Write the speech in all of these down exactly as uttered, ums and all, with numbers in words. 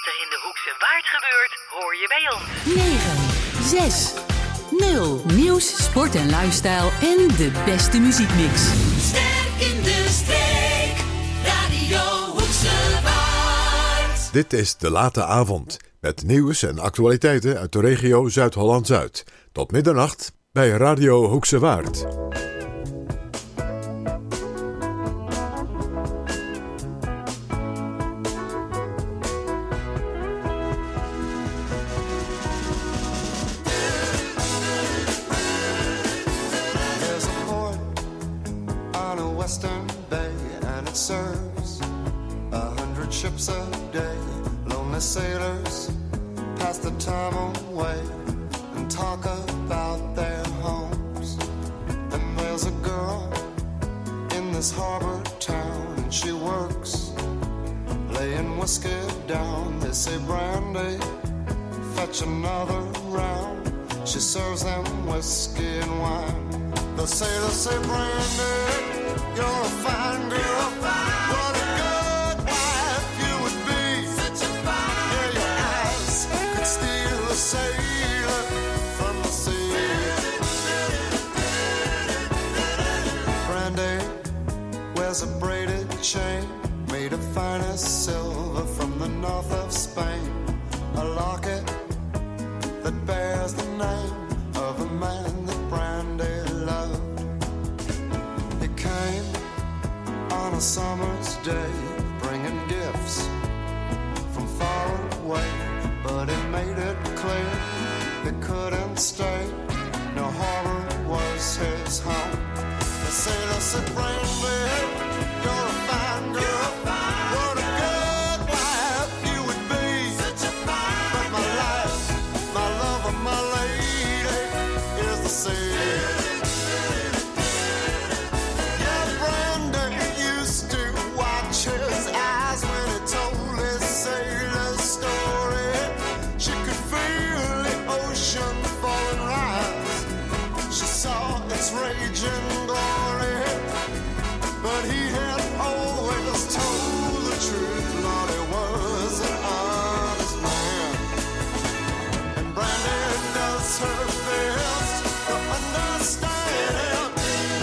er in de Hoekse Waard gebeurt, hoor je bij ons. negen, zes, nul. Nieuws, sport en lifestyle en de beste muziekmix. Sterk in de streek, Radio Hoekse Waard. Dit is De Late Avond, met nieuws en actualiteiten uit de regio Zuid-Holland-Zuid. Tot middernacht bij Radio Hoekse Waard. Sailors pass the time away and talk about their homes. And there's a girl in this harbor town, and she works laying whiskey down. They say, Brandy, fetch another round. She serves them whiskey and wine. The sailors say, Brandy, you're a fine girl. What a good wife you would be. Steal a sailor from the sea. Brandy wears a braided chain made of finest silver from the north of Spain. A locket that bears the name of a man that Brandy loved. He came on a summer's day bringing gifts from far away, but he made it clear he couldn't stay. No harbor was his home. The sailor said, Brandy, you're a fine girl. What a good wife you would be. But my life, my love, and my lady is the sea. Yeah, Brandy used to watch his eyes when he told his sailor's story. She could feel the ocean fall and rise. She saw its raging glory. But he had always told the truth. Lord, he was an honest man. And Brandy does her best to understand him.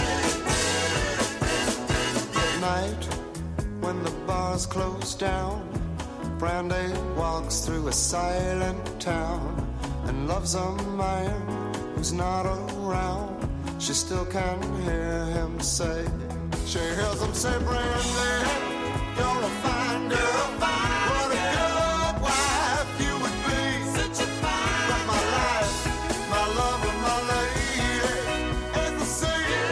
At night, when the bars close down, Brandy walks through a silent town and loves a man who's not around. She still can hear him say, she hears him say, Brandy, you're a fine girl. What a good wife you would be. Such a fine. But my life, my love, and my lady is the sea.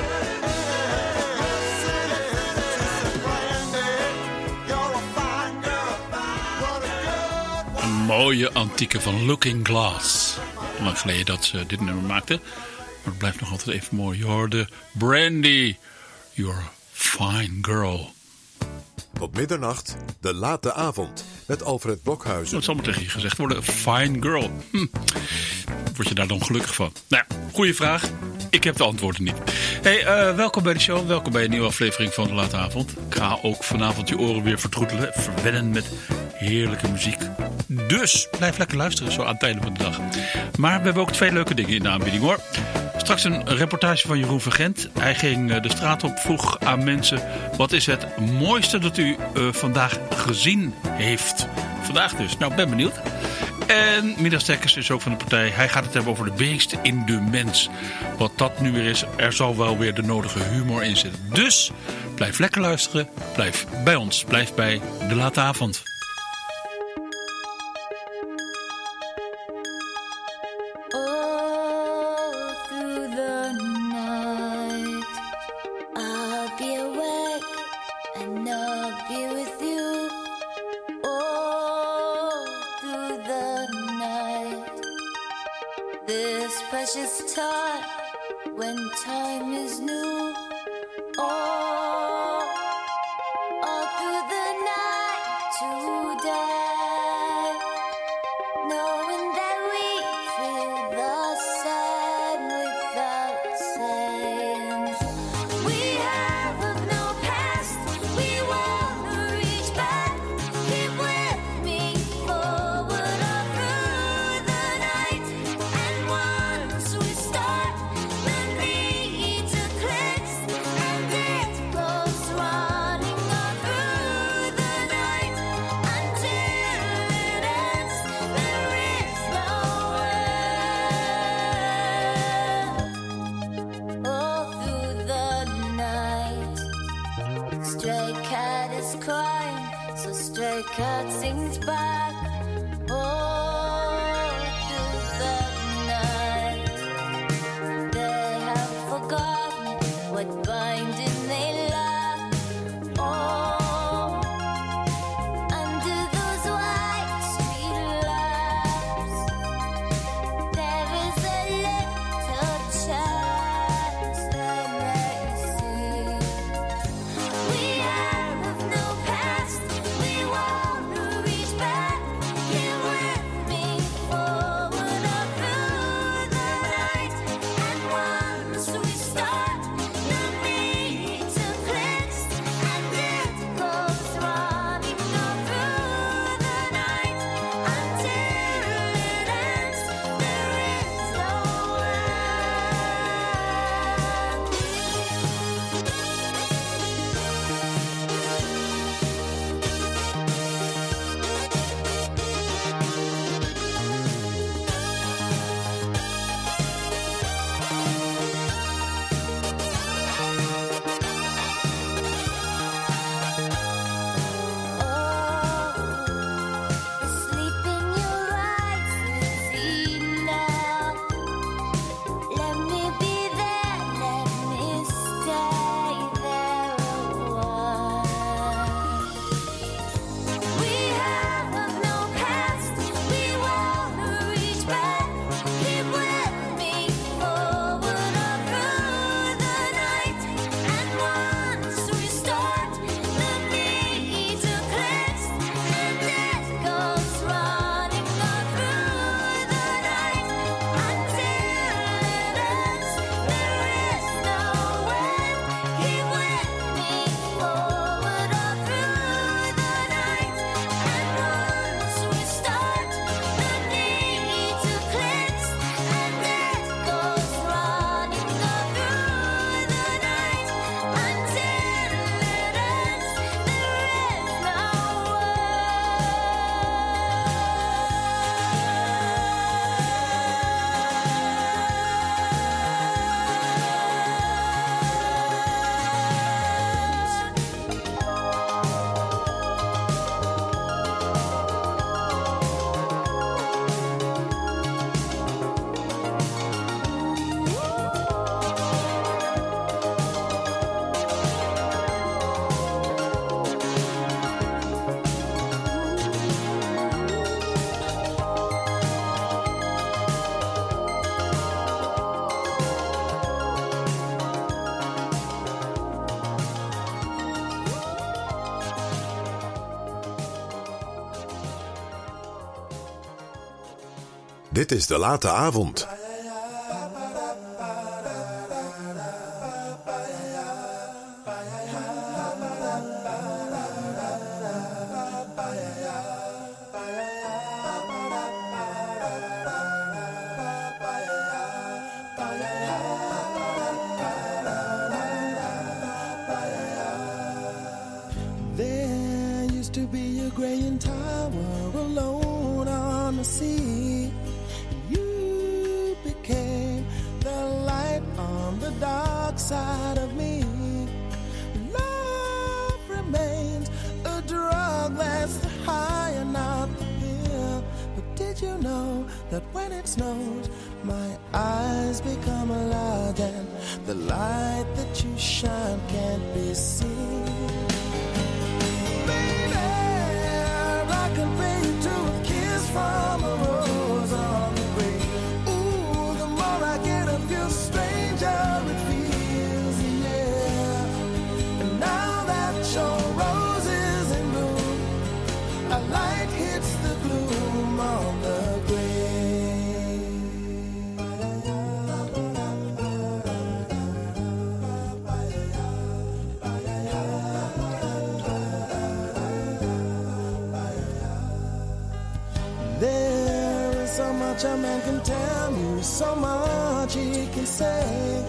Brandy, you're a fine girl. Een mooie antieke van Looking Glass. Lang geleden dat ze dit nummer maakten. Maar het blijft nog altijd even mooi. Je hoorde Brandy, you're a fine girl. Tot middernacht, De Late Avond, met Alfred Blokhuizen. Dat zal maar tegen je gezegd worden, fine girl. Hm. Word je daar dan gelukkig van? Nou ja, goede vraag. Ik heb de antwoorden niet. Hey, uh, welkom bij de show. Welkom bij een nieuwe aflevering van De Late Avond. Ik ga ook vanavond je oren weer vertroetelen. Verwennen met heerlijke muziek. Dus blijf lekker luisteren zo aan het einde van de dag. Maar we hebben ook twee leuke dingen in de aanbieding hoor. Straks een reportage van Jeroen Vergent. Hij ging de straat op, vroeg aan mensen: wat is het mooiste dat u uh, vandaag gezien heeft? Vandaag dus. Nou, ben benieuwd. En Middagstekkers is ook van de partij. Hij gaat het hebben over de beest in de mens. Wat dat nu weer is, er zal wel weer de nodige humor in zitten. Dus blijf lekker luisteren. Blijf bij ons. Blijf bij De Late Avond. Precious time when time is new. Oh, all through the night today, knowing that we feel the same without saying. We have of no past, we wanna reach back. Keep with me for curtains back all through the night. They have forgotten what binding they lack. Oh, under those white street lamps, there is a little chance they may see. We have no past, we won't reach back. Here with me, forward or through the night. And once we start, the need to cleanse, and it goes running all through the night until it ends. There is no the sleep in your eyes is enough. Let me be there, let me stay there a while. We have no past, we won't reach back. Keep with me, forward or through the night. And once we start, the need to cleanse, and it goes running all through the night until it ends. There is no end. Keep with me, forward or through the night. And once we start, the need to cleanse, and it goes running all through the night until it ends. There is no Dit is De Late Avond. There used to be a graying tower alone on the sea. You became the light on the dark side of me. Love remains a drug that's high and out the hill. But did you know that when it snows, my eyes become alive and the light that you shine can't be seen? I can pay you to a kiss from a rose on the grave. Ooh, the more I get of you, stranger it feels, yeah. And now that your rose is in bloom, a light hits the gloom on the so much a man can tell you, so much he can say.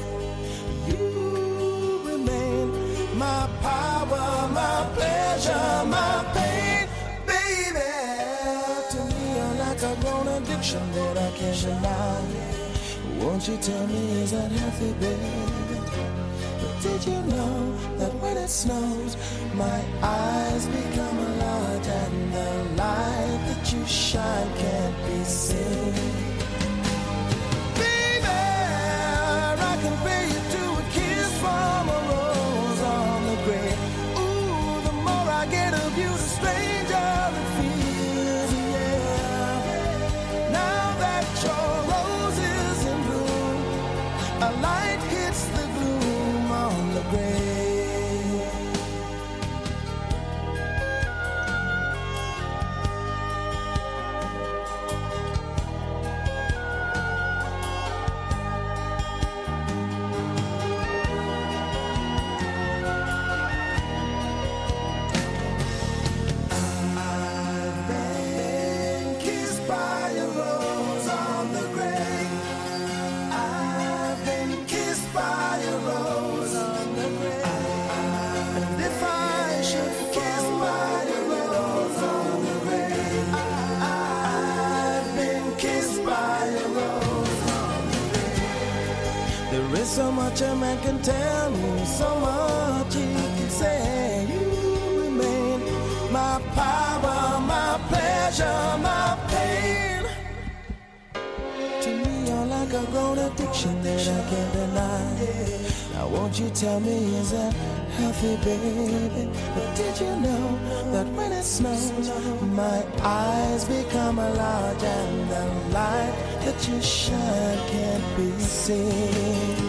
You remain my power, my pleasure, my pain, baby. To me, you're like a grown addiction that I can't deny. Won't you tell me, is that healthy, baby? did you know that when it snows, my eyes become large and the light that you shine can't be seen? Baby, I compare you to a kiss from a rose on the grave. Ooh, the more I get of you, the stranger it feels, yeah. Now that your rose is in bloom, a light hits the gloom on the grave. So much a man can tell me, so much he can say. You remain my power, my pleasure, my pain. To me, you're like a grown addiction that I can't deny. Now won't you tell me, is that healthy, baby? But did you know that when it snows, my eyes become large and the light that you shine can't be seen?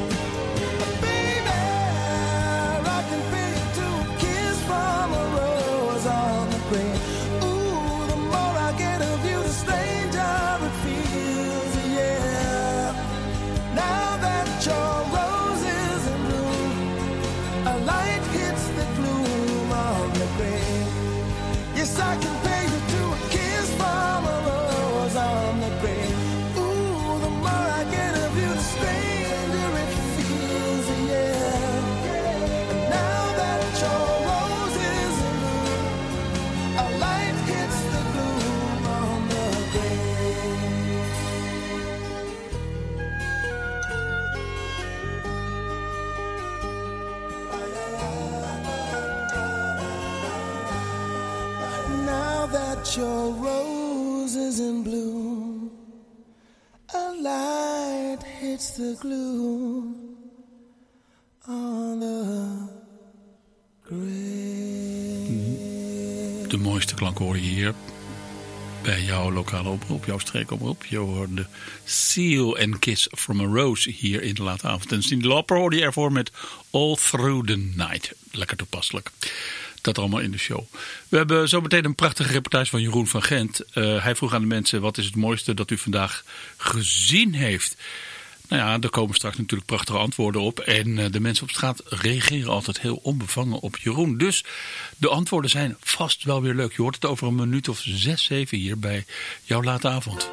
I can pay you to a kiss from a rose on the grave. Ooh, the more I get of you, the stranger it feels, yeah. And now that your rose is in bloom, a light hits the gloom on the grave. Now that your rose is in bloom, a light hits the gloom on the grave. De mooiste klanken hoor je hier bij jouw lokale omroep, jouw streekomroep. Je hoorde Seal and Kiss from a Rose hier in de late avond. En Cyndi Lauper hoorde je ervoor met All Through the Night. Lekker toepasselijk. Dat allemaal in de show. We hebben zo meteen een prachtige reportage van Jeroen van Gent. Uh, hij vroeg aan de mensen, wat is het mooiste dat u vandaag gezien heeft? Nou ja, er komen straks natuurlijk prachtige antwoorden op. En uh, de mensen op straat reageren altijd heel onbevangen op Jeroen. Dus de antwoorden zijn vast wel weer leuk. Je hoort het over een minuut of zes, zeven hier bij jouw late avond.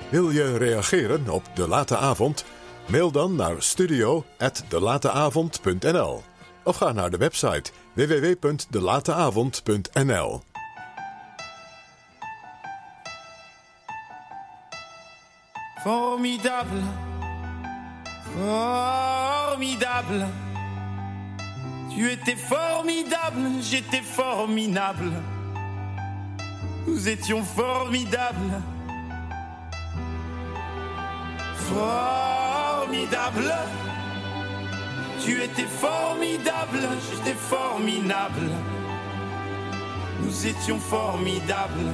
Wil je reageren op De Late Avond? Mail dan naar studio at delateavond punt n l of ga naar de website w w w punt delateavond punt n l. Formidable, formidable. Tu étais formidable, j'étais formidable. Nous étions formidables. Formidable. Tu étais formidable, j'étais formidable. Nous étions formidables.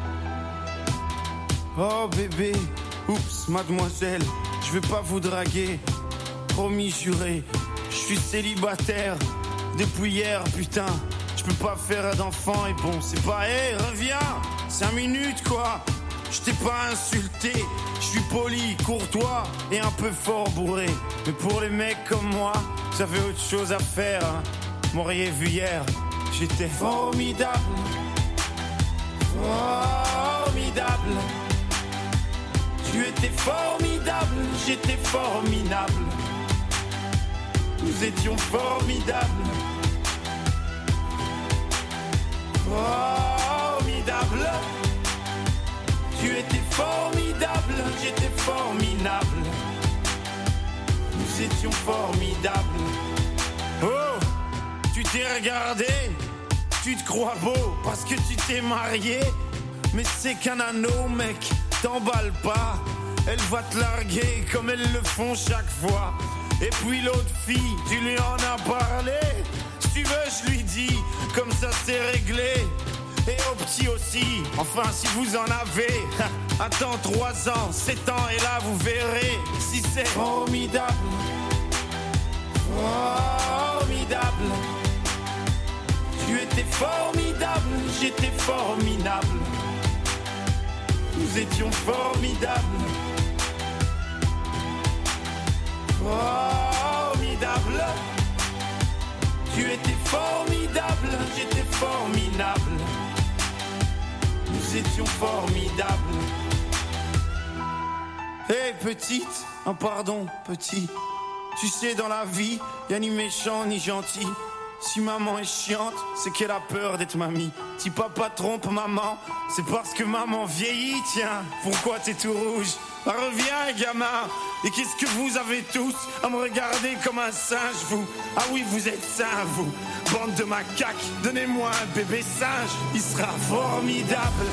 Oh bébé, oups, mademoiselle, je vais pas vous draguer. Promis, juré, je suis célibataire depuis hier, putain. Je peux pas faire d'enfant et bon, c'est pas, hé, hey, reviens, cinq minutes quoi. Je t'ai pas insulté, je suis poli, courtois et un peu fort bourré. Mais pour les mecs comme moi, j'avais autre chose à faire, hein. M'auriez vu hier, j'étais formidable. Formidable. Tu étais formidable, j'étais formidable. Nous étions formidables. Formidable. Tu étais formidable, j'étais formidable. Nous étions formidables. Oh, tu t'es regardé, tu te crois beau parce que tu t'es marié. Mais c'est qu'un anneau, mec, t'emballe pas. Elle va te larguer comme elles le font chaque fois. Et puis l'autre fille, tu lui en as parlé. Si tu veux, je lui dis, comme ça c'est réglé. Et au petit aussi, enfin si vous en avez. Attends trois ans, sept ans et là vous verrez si c'est formidable. Formidable. Tu étais formidable, j'étais formidable. Nous étions formidables. Formidable. Tu étais formidable, j'étais formidable. Nous étions formidables. Hé hey, petite, oh pardon petit. Tu sais dans la vie, y'a ni méchant ni gentil. Si maman est chiante, c'est qu'elle a peur d'être mamie. Si papa trompe maman, c'est parce que maman vieillit, tiens. Pourquoi t'es tout rouge? Ah, reviens gamin. Et qu'est-ce que vous avez tous à me regarder comme un singe, vous? Ah oui, vous êtes sains, vous. Bande de macaques, donnez-moi un bébé singe. Il sera formidable.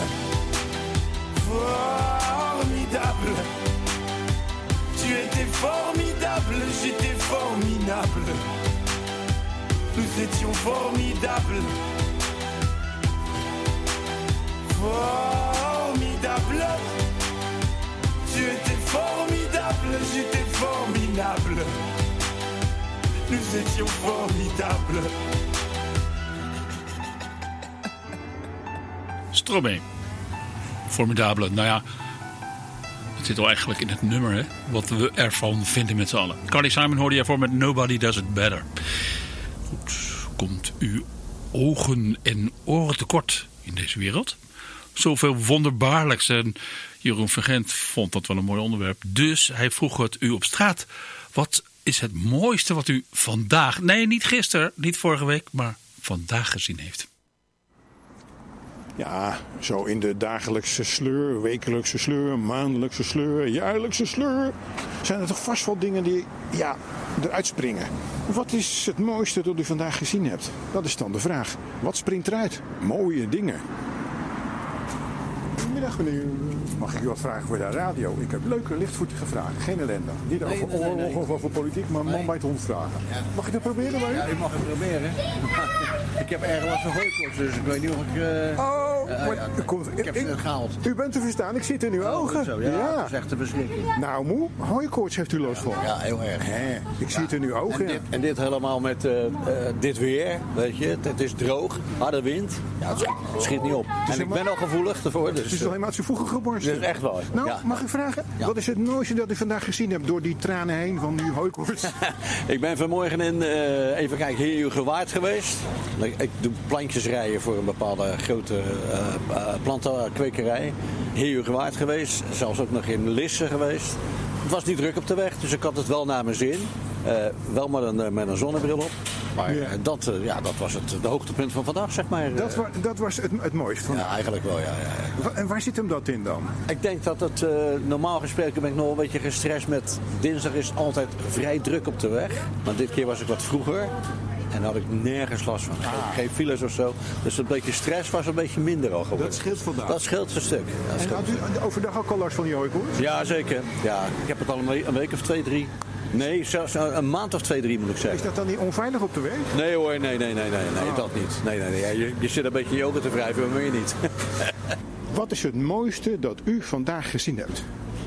Formidable. Tu étais formidable, j'étais formidable. Nous étions formidables. Formidable. Tu étais formidable, j'étais formidable. Nous étions formidables. Stromae. Formidabele. Nou ja, het zit wel eigenlijk in het nummer, hè? Wat we ervan vinden met z'n allen. Carly Simon hoorde je voor met Nobody Does It Better. Goed, komt uw ogen en oren tekort in deze wereld? Zoveel wonderbaarlijks. En Jeroen Vergent vond dat wel een mooi onderwerp. Dus hij vroeg het u op straat. Wat is het mooiste wat u vandaag, nee niet gisteren, niet vorige week, maar vandaag gezien heeft? Ja, zo in de dagelijkse sleur, wekelijkse sleur, maandelijkse sleur, jaarlijkse sleur. Zijn er toch vast wel dingen die ja, eruit springen. Wat is het mooiste dat u vandaag gezien hebt? Dat is dan de vraag. Wat springt eruit? Mooie dingen. Goedemiddag meneer. Mag ik u wat vragen voor de radio? Ik heb leuke lichtvoetige vragen. Geen ellende. Niet over nee, nee, oorlog nee. of over politiek, maar man Nee. bij het hond vragen. Ja. Mag ik dat proberen bij u? Ja, u mag het proberen. Ik heb erg wat van hooikoorts, dus ik weet niet of ik... Uh, Oh, uh, maar ja, u komt- ik heb ik- ze net gehaald. U bent te verstaan, ik zit in uw Oh, ogen. goed zo, ja, dat is echt een verschrikking. Nou moe, hooikoorts heeft u last van. Ja, heel erg. Hè, ik zie het in uw ogen. En dit, en dit helemaal met uh, uh, dit weer, weet je. Het, het is droog, harde wind. Ja, het schiet, het schiet niet op. En ik ben al gevoelig ervoor, dus... Het is wel alleen maar uit zijn voegen geborsten. Dat is echt waar. Nou, Ja. mag ik vragen? Ja. Wat is het mooiste dat u vandaag gezien hebt door die tranen heen van uw hooikoorts? Ik ben vanmorgen in, uh, even kijken, Heerhugowaard geweest. Ik, ik doe plantjes rijden voor een bepaalde grote uh, uh, plantenkwekerij. Heerhugowaard geweest, zelfs ook nog in Lisse geweest. Het was niet druk op de weg, dus ik had het wel naar mijn zin. Uh, wel met een, met een zonnebril op. Maar Ja. uh, dat, uh, ja, dat was het de hoogtepunt van vandaag, zeg maar. Dat, wa- dat was het, het mooiste van. Ja, eigenlijk wel, ja. ja, ja. Wa- En waar zit hem dat in dan? Ik denk dat het, uh, normaal gesproken ben ik nog een beetje gestrest met... Dinsdag is het altijd vrij druk op de weg. Maar dit keer was ik wat vroeger. En daar had ik nergens last van. Geen, geen files of zo. Dus een beetje stress was een beetje minder al geworden. Dat scheelt vandaag. Dat scheelt een stuk. Ja, dat En scheelt. had u overdag ook al last van die hooikoorts? Ja, zeker. Ja, ik heb het al een week, een week of twee, drie. Nee, zelfs een maand of twee, drie moet ik Is zeggen. dat dan niet onveilig op de weg? Nee hoor, nee, nee, nee, nee, nee dat niet. Nee, nee, nee. Ja, je, je zit een beetje yoga te wrijven, maar meer niet. Wat is het mooiste dat u vandaag gezien hebt?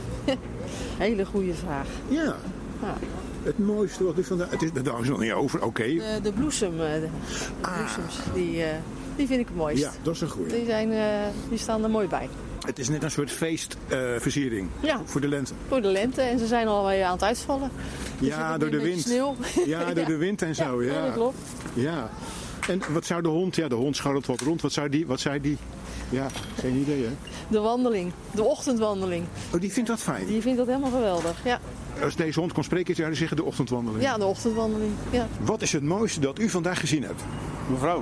Hele goede vraag. Ja. Ja. Het mooiste wat u vandaag... Het is, daar is nog niet over, oké. De, de bloesem, eh, de, de bloesems, die, eh, die vind ik het mooist. Ja, dat is een goeie. Die, zijn, eh, die staan er mooi bij. Het is net een soort feestversiering Ja. voor de lente. Voor de lente en ze zijn alweer aan het uitvallen. Dus Ja, het door de een beetje wind. Sneeuw. Ja, door de wind en zo. Ja, Ja, dat klopt. Ja. En wat zou de hond... Ja, de hond scharrelt wat rond. Wat zou die... Wat zou die ja, geen idee, hè? De wandeling, de ochtendwandeling. Oh, die vindt dat fijn. Die vindt dat helemaal geweldig. Ja, Als deze hond kon spreken, zou hij zeggen de ochtendwandeling. ja de ochtendwandeling. Ja. Wat is het mooiste dat u vandaag gezien hebt? Mevrouw.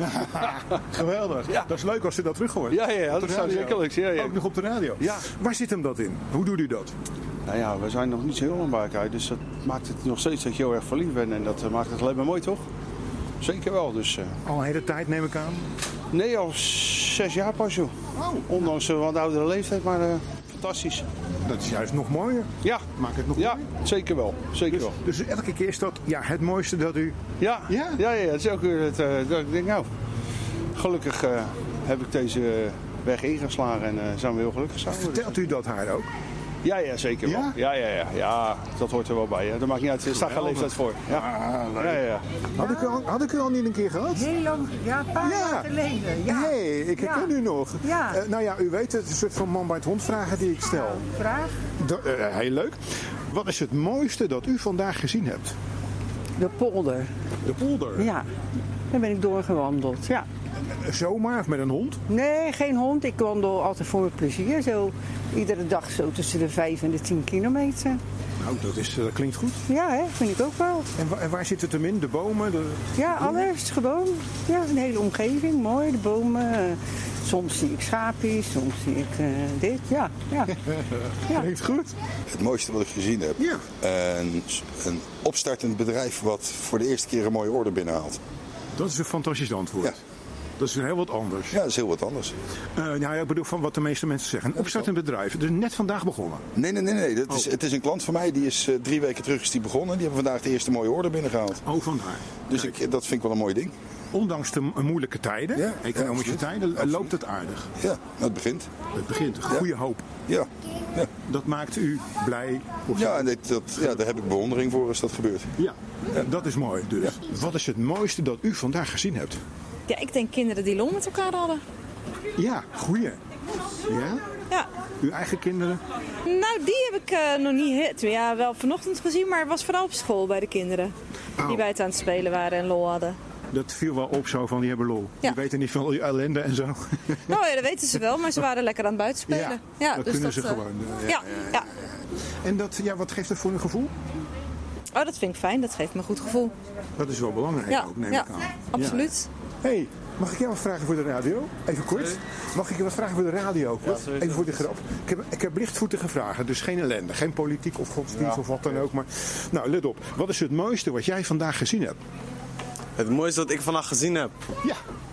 Geweldig. Ja. Dat is leuk als u dat terug hoort. Ja, ja, ja, Op dat de zou radio. zeker leuk zijn. Ja, ja. Ook nog op de radio. Ja. Waar zit hem dat in? Hoe doet u dat? Nou ja, we zijn nog niet zo heel lang bij elkaar, dus dat maakt het nog steeds dat je heel erg verliefd bent. En dat eh, maakt het alleen maar mooi, toch? Zeker wel, dus... eh, Al een hele tijd neem ik aan. Nee, al zes jaar pas, joh. Oh. Ondanks een wat oudere leeftijd, maar eh, fantastisch. Dat is juist nog mooier. Ja, Maakt het nog ja, mooier. zeker wel. Zeker Dus, wel. dus elke keer is dat ja, het mooiste dat u... Ja, Ja? ja, ja, het is ook weer het, eh, dat ik denk, nou, gelukkig eh, heb ik deze weg ingeslagen en eh, zijn we heel gelukkig samen. Vertelt u dat haar ook? Ja, ja, zeker wel. Ja? Ja, ja, ja, ja, dat hoort er wel bij. Hè. Dat maakt niet uit, er staat geen leeftijd voor. Ja, Ah, leuk. ja, ja. ja. Had, ik u al, had ik u al niet een keer gehad? Heel lang, ja, een paar Ja. jaar geleden. Ja. Hey, ik herken Ja. u nog. Ja. Eh, nou ja, u weet het, het is een soort van man bij het hond vragen die ik stel. Vraag? Da- eh, heel leuk. Wat is het mooiste dat u vandaag gezien hebt? De polder. De polder. Ja, daar ben ik doorgewandeld. Ja. Eh, Zomaar of met een hond? Nee, geen hond. Ik wandel altijd voor het plezier. Zo iedere dag zo tussen de vijf en de tien kilometer. Nou, dat, is, eh, dat klinkt goed. Ja, hè, vind ik ook wel. En, wa- en waar zit het hem in? De bomen? De... Ja, alles gewoon. Ja, een hele omgeving. Mooi, de bomen. Eh, Soms zie ik schaapjes, soms zie ik eh, dit. Ja, ja. ja. Klinkt goed. Het mooiste wat ik gezien heb. Ja. Een, een opstartend bedrijf wat voor de eerste keer een mooie order binnenhaalt. Dat is een fantastisch antwoord. Ja. Dat is heel wat anders. Ja, dat is heel wat anders. Uh, nou ja, ik bedoel van wat de meeste mensen zeggen. Een opstartend bedrijf. Dus net vandaag begonnen. Nee, nee, nee. nee. Dat is, Oh. Het is een klant van mij. Die is uh, drie weken terug is die begonnen. Die hebben vandaag de eerste mooie order binnengehaald. Oh, vandaar. Dus ik, dat vind ik wel een mooi ding. Ondanks de m- moeilijke tijden, Ja, economische ja, tijden, absoluut. loopt het aardig. Ja, het begint. Het begint. Goede hoop. Ja. Ja. Dat maakt u blij. Of Ja, en dit, dat, ja, daar heb ik bewondering voor als dat gebeurt. Ja, dat is mooi. Dus. Wat is het mooiste dat u vandaag gezien hebt? Ja, ik denk kinderen die lol met elkaar hadden. Ja, goeie. Ja? Ja. Uw eigen kinderen? Nou, die heb ik eh, nog niet hit. Ja, wel vanochtend gezien, maar het was vooral op school bij de kinderen. Die buiten aan het spelen waren en lol hadden. Dat viel wel op zo van, die hebben lol. Ja. Die weten niet van al die ellende en zo. Nou ja, dat weten ze wel, maar ze waren lekker aan het buitenspelen. Ja, dat dus kunnen ze eh, gewoon. eh, Ja, ja. En dat, ja, wat geeft dat voor een gevoel? Oh, dat vind ik fijn. Dat geeft me een goed gevoel. Dat is wel belangrijk Ja, ook, neem ja, ik aan. absoluut. Hé, hey, mag ik jou wat vragen voor de radio? Even kort. Mag ik je wat vragen voor de radio? Kort? Even voor de grap. Ik heb, ik heb lichtvoetige vragen, dus geen ellende. Geen politiek of godsdienst Ja. of wat dan ook. Maar, nou, let op. Wat is het mooiste wat jij vandaag gezien hebt? Het mooiste wat ik vandaag gezien heb? Ja.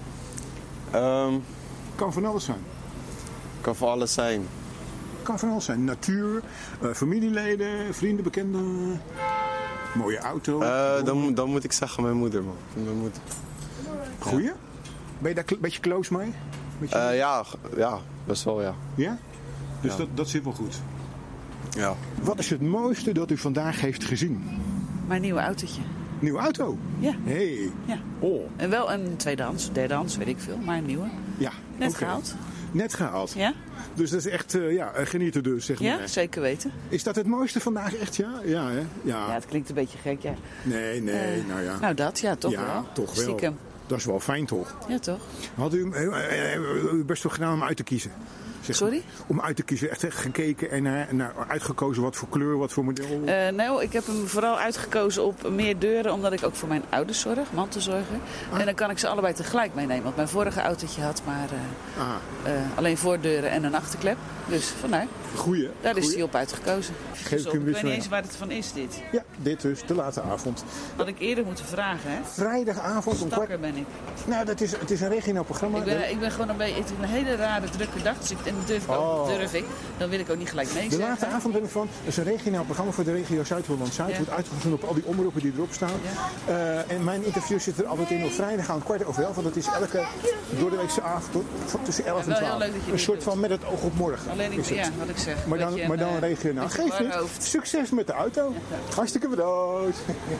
Um, kan van alles zijn. Kan van alles zijn. Kan van alles zijn. Natuur, uh, familieleden, vrienden, bekenden. Mooie auto. Uh, dan, dan moet ik zeggen mijn moeder, man. Mijn moeder. Goeie? Ben je daar een beetje close mee? Beetje... Uh, ja, ja, best wel, ja. Ja? Dus Ja. Dat, dat zit wel goed. Ja. Wat is het mooiste dat u vandaag heeft gezien? Mijn nieuwe autootje. Nieuwe auto? Ja. Hey. Ja. Oh. En wel een tweedehands, derdehands, weet ik veel, maar een nieuwe. Ja. Net okay. gehaald. Net gehaald. Ja? Dus dat is echt uh, ja, genieten dus, zeg maar. Ja, zeker weten. Is dat het mooiste vandaag echt, ja? Ja, hè? Ja. Ja, het klinkt een beetje gek, ja. Nee, nee, Uh, nou ja. Nou, dat, ja, toch ja, wel. toch wel. Stiekem. Dat is wel fijn, toch? Ja, toch? Had u uh, uh, uh, uw best wel gedaan om uit te kiezen? Zeg, Sorry? Om uit te kiezen, echt, echt gekeken en naar, naar uitgekozen wat voor kleur, wat voor model? Uh, nou, ik heb hem vooral uitgekozen op meer deuren, omdat ik ook voor mijn ouders zorg, mantelzorger. Ah. En dan kan ik ze allebei tegelijk meenemen, want mijn vorige autootje had maar uh, ah. uh, alleen voordeuren en een achterklep. Dus vandaar. Goeie. Daar goeie. is hij op uitgekozen. Geef dus op, ik weet niet eens waar het van is, dit. Ja, dit dus, de late avond. Had ik eerder moeten vragen, hè? Vrijdagavond om kwart... ben ik. Nou, dat is, het is een regionaal programma. Ik ben, ik ben gewoon een beetje... Het is een hele rare, drukke dag, dus ik, en durf ik, oh. ook, durf ik. Dan wil ik ook niet gelijk nee De zeggen. late avond ben ik van. Dat is een regionaal programma voor de regio Zuid-Holland-Zuid. Ja. Wordt uitgezonden op al die omroepen die erop staan. Ja. Uh, en mijn interview zit er altijd in op vrijdag aan kwart over elf. Want dat is elke doordeweekse avond tot, tussen elf ja, en twaalf. Een soort doet. van met het oog op morgen. Alleen ik, ja, wat ik zeg. Maar dan, maar dan uh, regionaal. Geef niet. Succes met de auto. Ja. Hartstikke bedankt.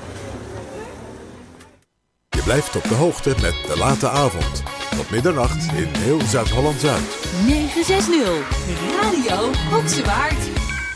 Je blijft op de hoogte met de late avond. Tot middernacht in heel Zuid-Holland-Zuid. negen zes nul. Radio Hoekse Waard.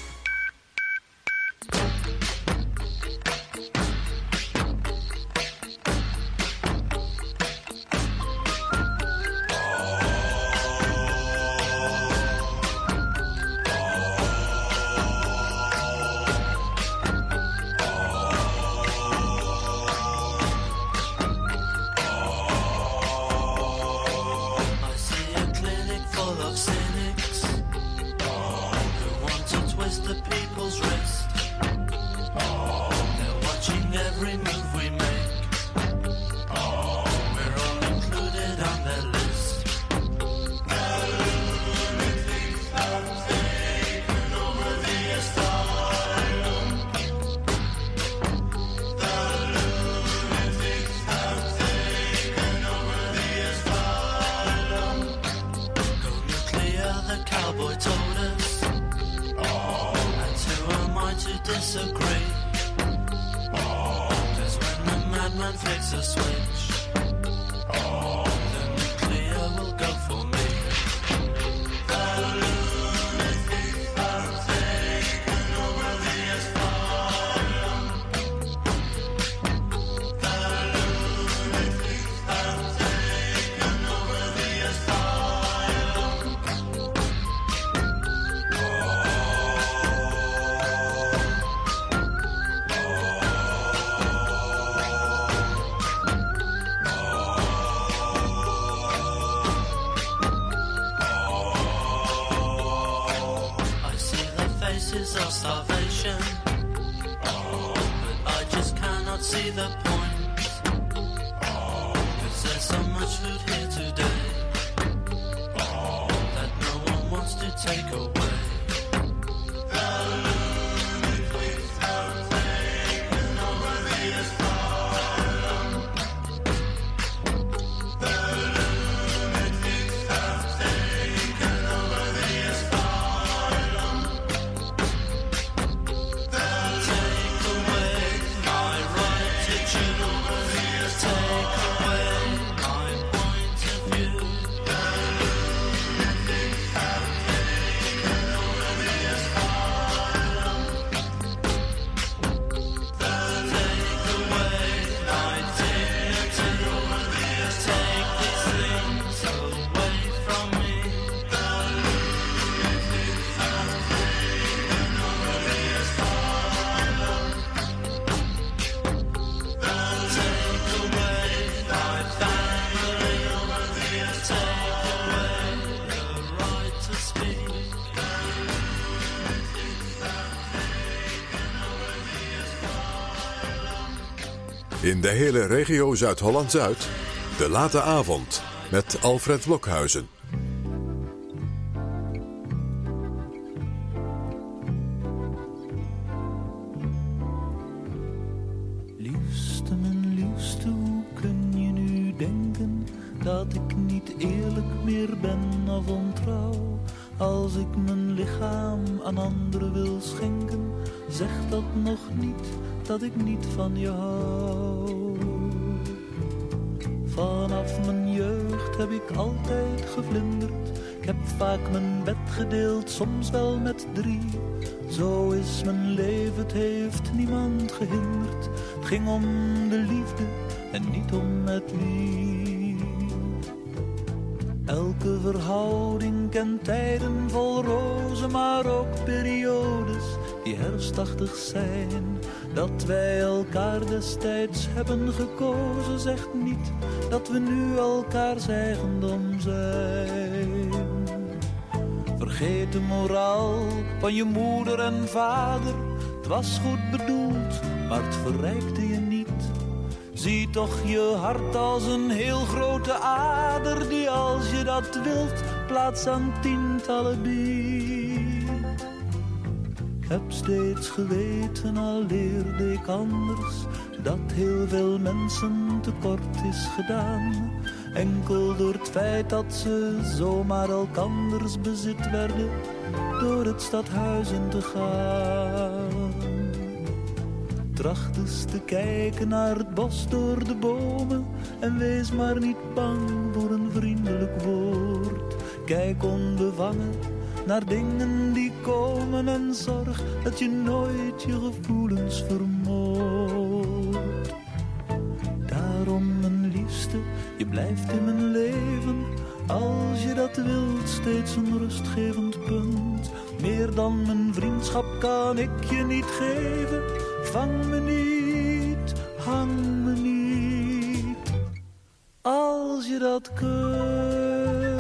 In de hele regio Zuid-Holland-Zuid, de late avond met Alfred Blokhuizen. Liefste, mijn liefste, hoe kun je nu denken dat ik niet eerlijk meer ben of ontrouw? Als ik mijn lichaam aan anderen wil schenken, zeg dat nog niet dat ik niet van je hou. Vanaf mijn jeugd heb ik altijd gevlinderd, ik heb vaak mijn bed gedeeld, soms wel met drie. Zo is mijn leven, het heeft niemand gehinderd. Het ging om de liefde en niet om met wie. Elke verhouding kent tijden vol rozen, maar ook periodes die herfstachtig zijn. Dat wij elkaar destijds hebben gekozen, zegt niet dat we nu elkaars eigendom zijn. Vergeet de moraal van je moeder en vader. Het was goed bedoeld, maar het verrijkte je niet. Zie toch je hart als een heel grote ader, die als je dat wilt plaats aan tientallen biedt. Ik heb steeds geweten, al leerde ik anders, dat heel veel mensen tekort is gedaan. Enkel door het feit dat ze zomaar elkanders bezit werden, door het stadhuis in te gaan. Tracht eens te kijken naar het bos door de bomen en wees maar niet bang voor een vriendelijk woord. Kijk onbevangen naar dingen die komen en zorg dat je nooit je gevoelens vermoordt. Daarom, mijn liefste, je blijft in mijn leven, als je dat wilt, steeds een rustgevend punt. Meer dan mijn vriendschap kan ik je niet geven. Vang me niet, hang me niet, als je dat kunt.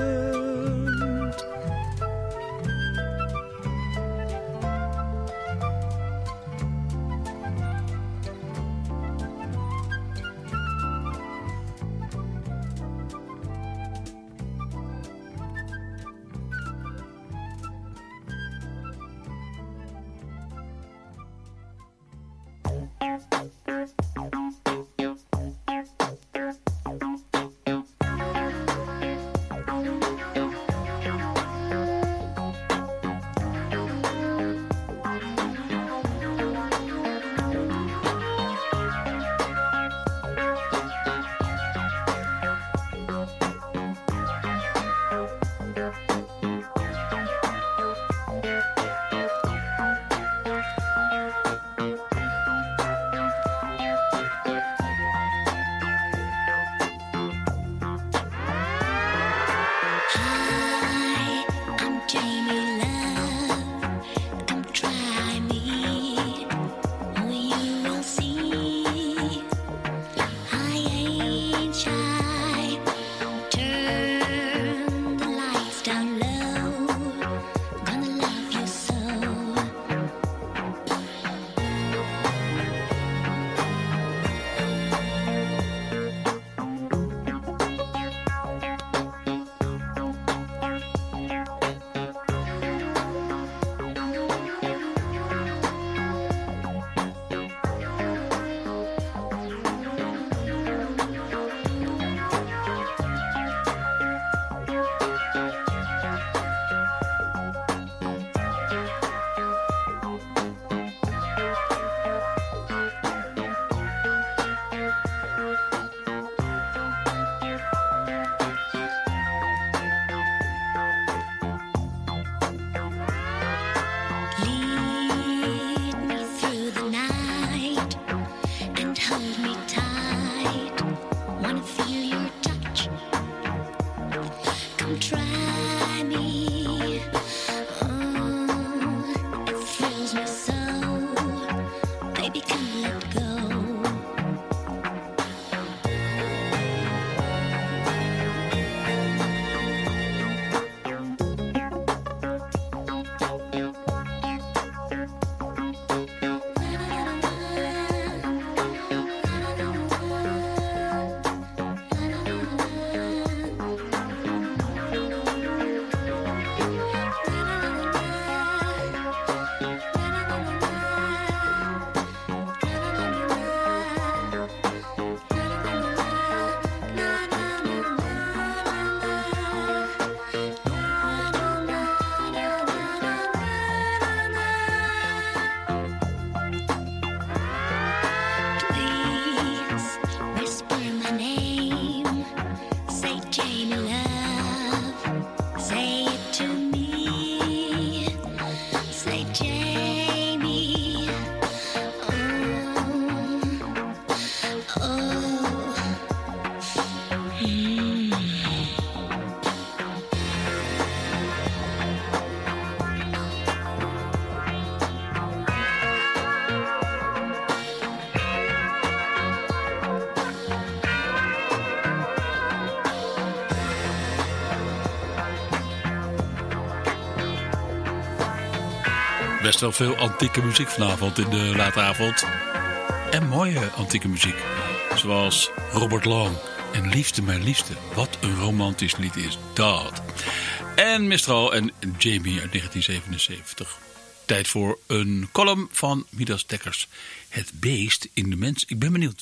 Best wel veel antieke muziek vanavond in de late avond. En mooie antieke muziek. Zoals Robert Long en Liefste mijn liefste. Wat een romantisch lied is dat. En Mistral en Jamie uit negentien zevenenzeventig. Tijd voor een column van Midas Dekkers. Het beest in de mens. Ik ben benieuwd.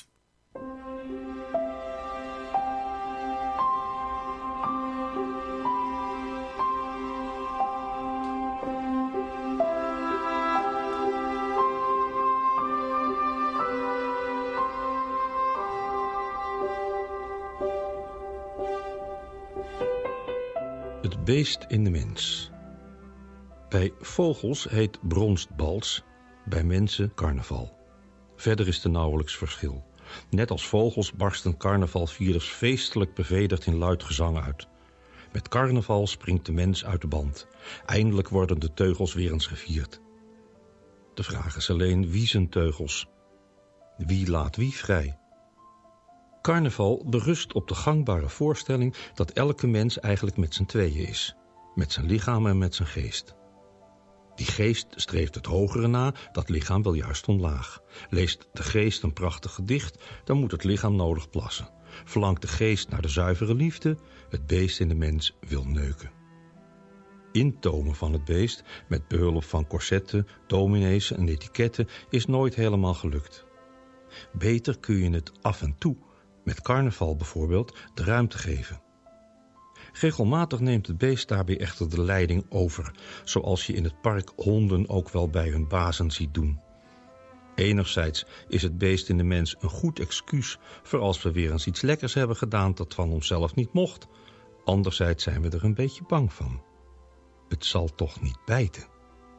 Het beest in de mens. Bij vogels heet bronsbals, bij mensen carnaval. Verder is er nauwelijks verschil. Net als vogels barsten carnavalvierders feestelijk bevredigd in luid gezang uit. Met carnaval springt de mens uit de band. Eindelijk worden de teugels weer eens gevierd. De vraag is alleen wie zijn teugels? Wie laat wie vrij? Carnaval berust op de gangbare voorstelling dat elke mens eigenlijk met z'n tweeën is. Met zijn lichaam en met zijn geest. Die geest streeft het hogere na, dat lichaam wil juist omlaag. Leest de geest een prachtig gedicht, dan moet het lichaam nodig plassen. Verlangt de geest naar de zuivere liefde, het beest in de mens wil neuken. Intomen van het beest, met behulp van corsetten, dominees en etiketten, is nooit helemaal gelukt. Beter kun je het af en toe, met carnaval bijvoorbeeld, de ruimte geven. Regelmatig neemt het beest daarbij echter de leiding over, zoals je in het park honden ook wel bij hun bazen ziet doen. Enerzijds is het beest in de mens een goed excuus voor als we weer eens iets lekkers hebben gedaan dat van onszelf niet mocht. Anderzijds zijn we er een beetje bang van. Het zal toch niet bijten.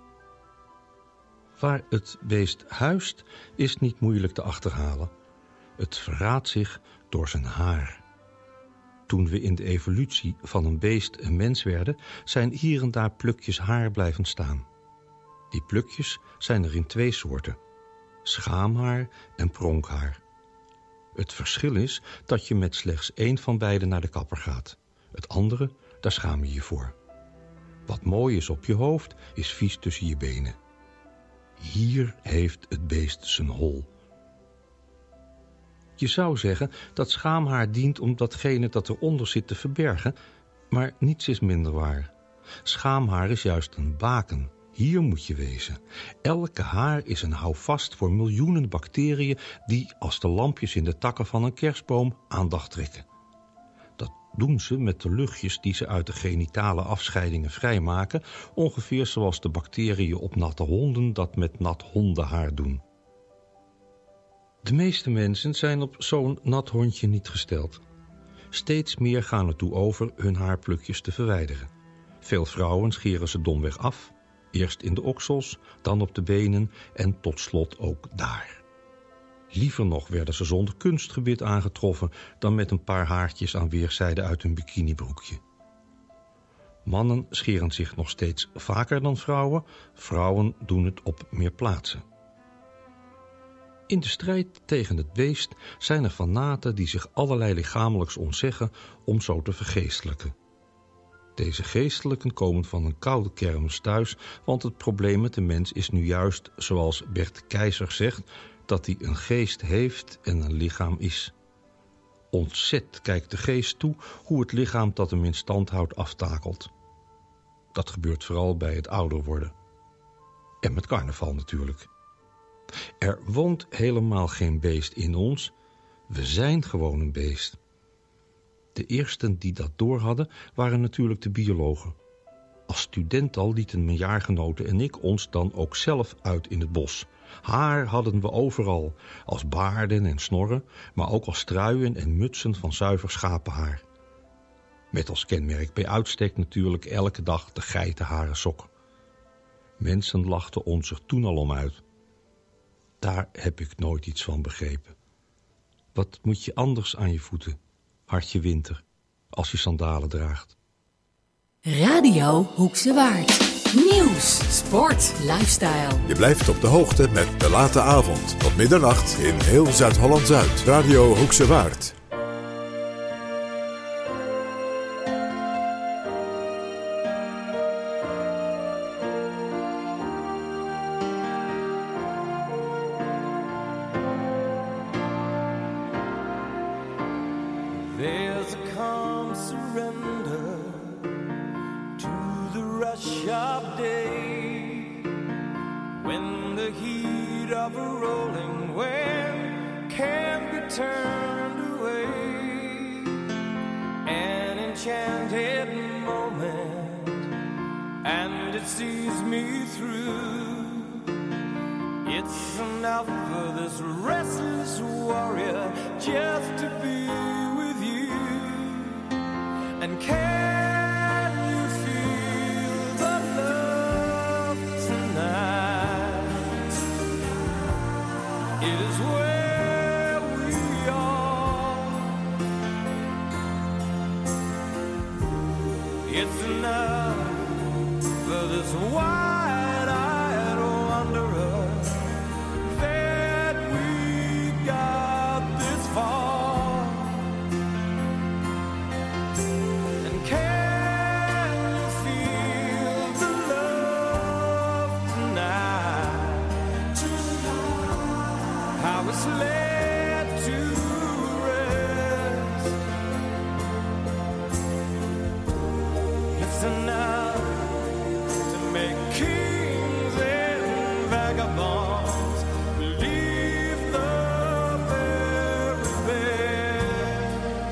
Waar het beest huist is niet moeilijk te achterhalen. Het verraadt zich door zijn haar. Toen we in de evolutie van een beest een mens werden, zijn hier en daar plukjes haar blijven staan. Die plukjes zijn er in twee soorten: schaamhaar en pronkhaar. Het verschil is dat je met slechts één van beide naar de kapper gaat. Het andere, daar schaam je je voor. Wat mooi is op je hoofd, is vies tussen je benen. Hier heeft het beest zijn hol. Je zou zeggen dat schaamhaar dient om datgene dat eronder zit te verbergen, maar niets is minder waar. Schaamhaar is juist een baken. Hier moet je wezen. Elke haar is een houvast voor miljoenen bacteriën die, als de lampjes in de takken van een kerstboom, aandacht trekken. Dat doen ze met de luchtjes die ze uit de genitale afscheidingen vrijmaken, ongeveer zoals de bacteriën op natte honden dat met nat hondenhaar doen. De meeste mensen zijn op zo'n nat hondje niet gesteld. Steeds meer gaan ertoe over hun haarplukjes te verwijderen. Veel vrouwen scheren ze domweg af, eerst in de oksels, dan op de benen en tot slot ook daar. Liever nog werden ze zonder kunstgebit aangetroffen dan met een paar haartjes aan weerszijden uit hun bikinibroekje. Mannen scheren zich nog steeds vaker dan vrouwen, vrouwen doen het op meer plaatsen. In de strijd tegen het beest zijn er fanaten die zich allerlei lichamelijks ontzeggen om zo te vergeestelijken. Deze geestelijken komen van een koude kermis thuis, want het probleem met de mens is nu juist, zoals Bert Keizer zegt, dat hij een geest heeft en een lichaam is. Ontzet kijkt de geest toe hoe het lichaam dat hem in stand houdt aftakelt. Dat gebeurt vooral bij het ouder worden. En met carnaval natuurlijk. Er woont helemaal geen beest in ons. We zijn gewoon een beest. De eersten die dat doorhadden waren natuurlijk de biologen. Als student al lieten mijn jaargenoten en ik ons dan ook zelf uit in het bos. Haar hadden we overal, als baarden en snorren, maar ook als truien en mutsen van zuiver schapenhaar. Met als kenmerk bij uitstek natuurlijk elke dag de geitenharen sok. Mensen lachten ons er toen al om uit. Daar heb ik nooit iets van begrepen. Wat moet je anders aan je voeten? hartje winter, als je sandalen draagt. Radio Hoekse Waard. Nieuws, sport, lifestyle. Je blijft op de hoogte met De Late Avond. Tot middernacht in heel Zuid-Holland-Zuid. Radio Hoekse Waard. There's a calm surrender to the rush of day when the heat of a rolling wave can't be turned away. An enchanted moment, and it sees me through. It's enough for this restless warrior just to be with you. And can you feel the love tonight? It is where we are. It's enough for this wide-eyed wanderer that we got this far. And can you feel the love tonight? How it's led to rest. It's enough to make kings and vagabonds believe the very best.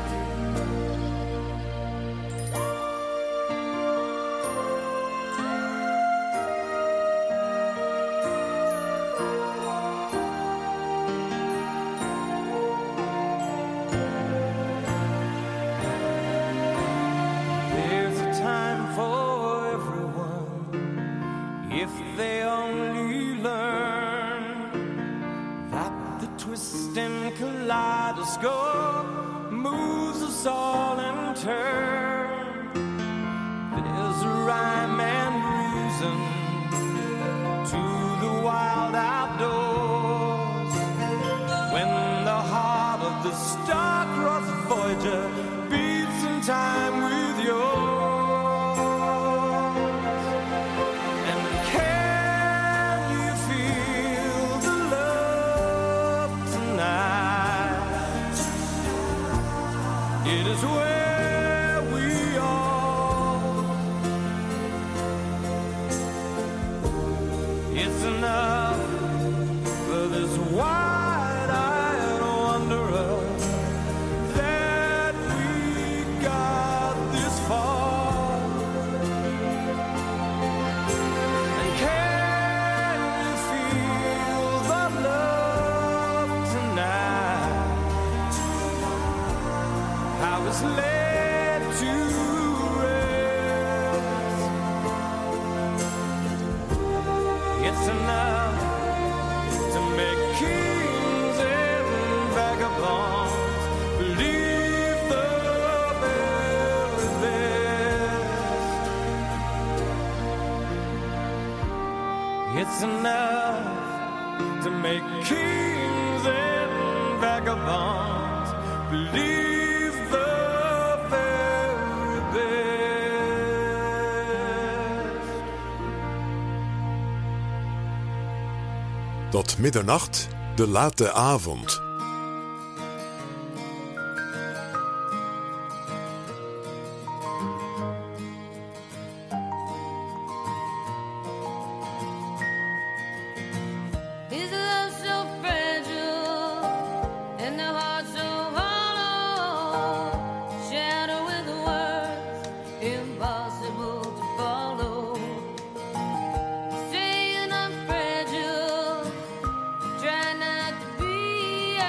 There's a time for everyone if they only learn that the twisting kaleidoscope moves us all in turn. There's a rhyme and reason to the wild outdoors when the heart of the star-crossed Voyager beats in time with yours. And can you feel the love tonight? It is where we are. It's enough for this wide-eyed wanderer that we got this far. And can you feel the love tonight? How it's led to rest. It's enough to make kings and vagabonds believe the very best. It's enough to make kings and vagabonds believe the very best. Tot middernacht, De Late Avond. Is love so fragile and the heart so hollow? Shadow with words impossible to follow. Saying I'm fragile, try not to be.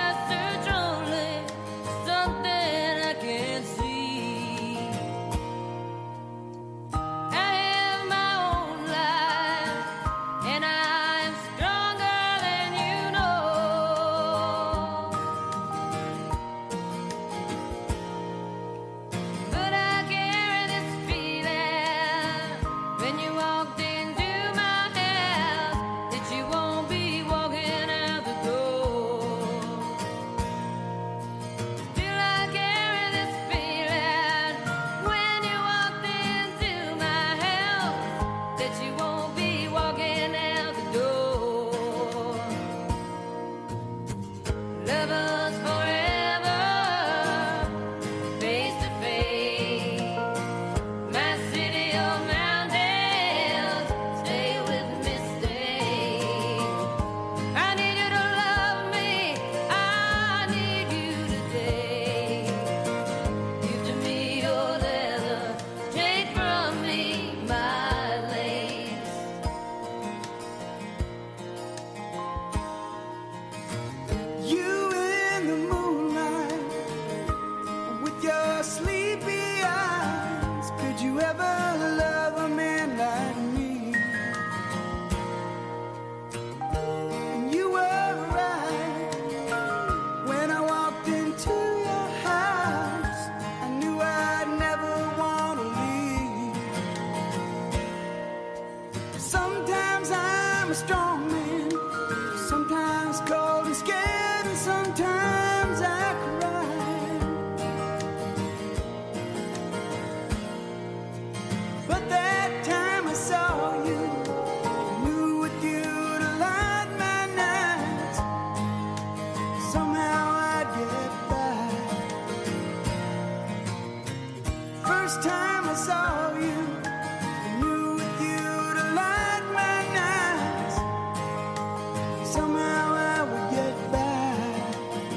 first time I saw you, I knew with you to light my nights. Somehow I would get back.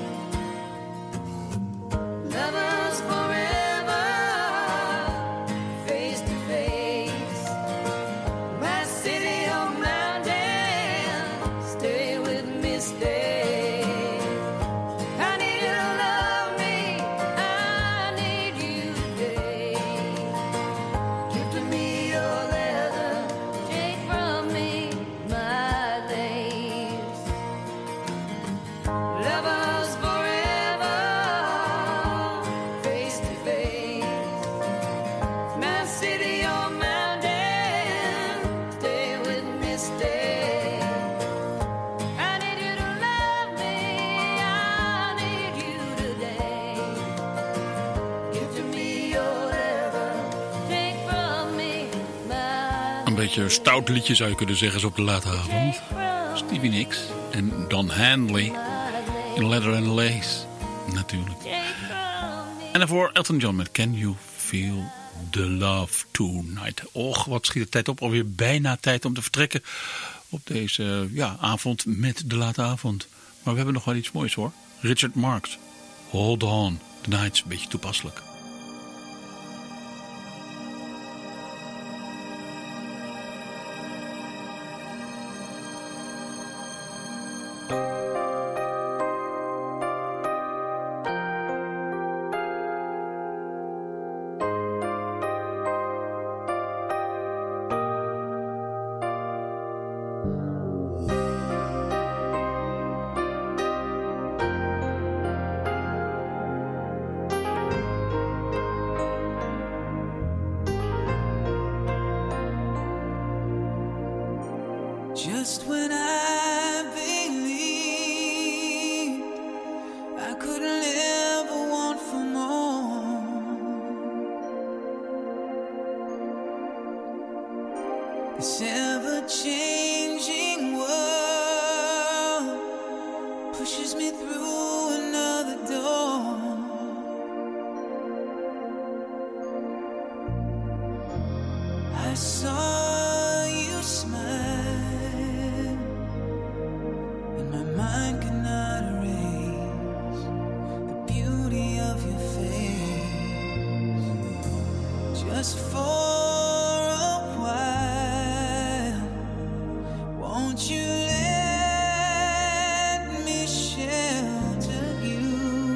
Lovers forever, face to face. My city on mountain, stay with me, stay. I need you to love me, I need you today. Give to me your leather, take from me my lace. Lovers forever, face to face. My city on mountain, stay with me, stay. I need you to love me, I need you today. Give to me your leather, take from me my. Een beetje een stout liedje zou je kunnen zeggen zo op de late avond. Stevie Nicks en Don Henley in Leather and Lace, natuurlijk. En daarvoor Elton John met Can You Feel the Love Tonight. Och, wat schiet de tijd op. Alweer bijna tijd om te vertrekken op deze ja, avond met de late avond. Maar we hebben nog wel iets moois hoor. Richard Marx, Hold On. The Night's een beetje toepasselijk. Just when I believed I couldn't ever want for more, this ever-changing world pushes me through another door. I saw you smile, and my mind cannot erase the beauty of your face. Just for a while, won't you let me shelter you?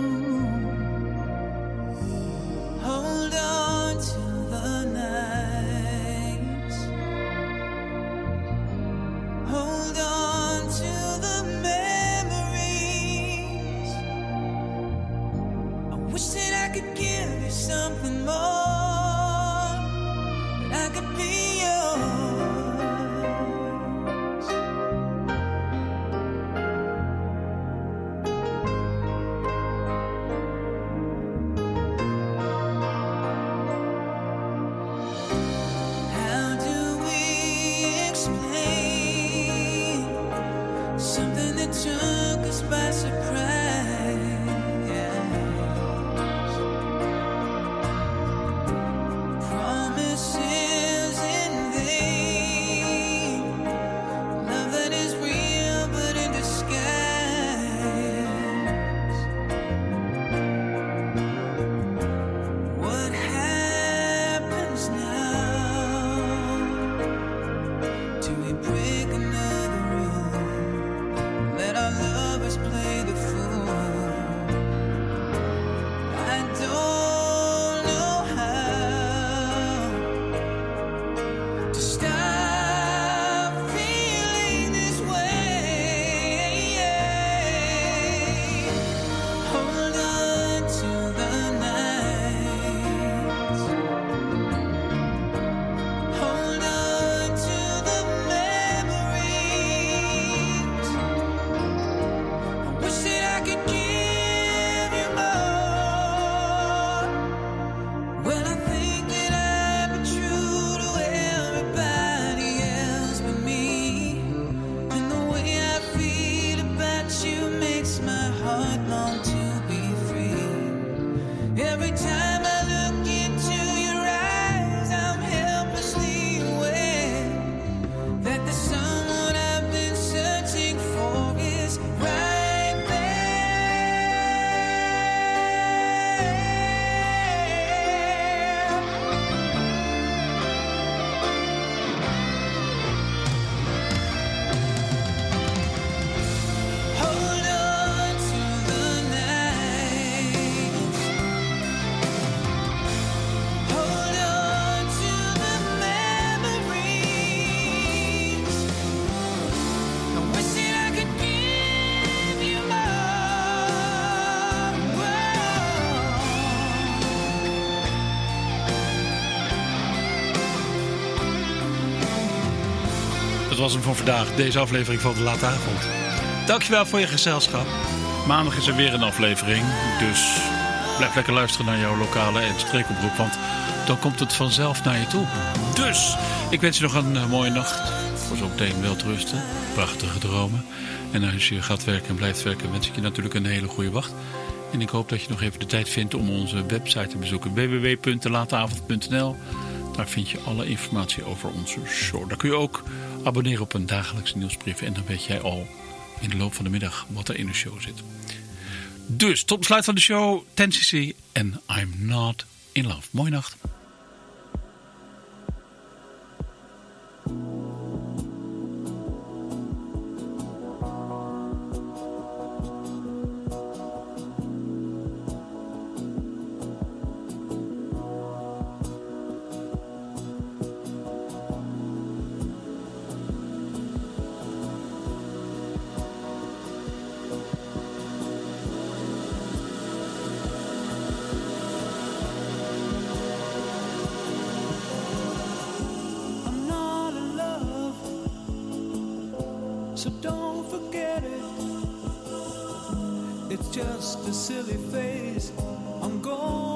Hold on to the nights, hold on to the memories. I wish that I could give you something more, dat was hem voor vandaag. Deze aflevering van De Late Avond. Dankjewel voor je gezelschap. Maandag is er weer een aflevering. Dus blijf lekker luisteren naar jouw lokale en streekomroep. Want dan komt het vanzelf naar je toe. Dus, ik wens je nog een uh, mooie nacht. Voor zo meteen wel rusten. Prachtige dromen. En als je gaat werken en blijft werken, wens ik je natuurlijk een hele goede wacht. En ik hoop dat je nog even de tijd vindt om onze website te bezoeken. w w w punt de late avond punt n l. Daar vind je alle informatie over onze show. Daar kun je ook abonneren op een dagelijkse nieuwsbrief. En dan weet jij al in de loop van de middag wat er in de show zit. Dus, tot besluit van de show. ten C C en I'm Not In Love. Mooie nacht. So don't forget it. It's just a silly phase I'm going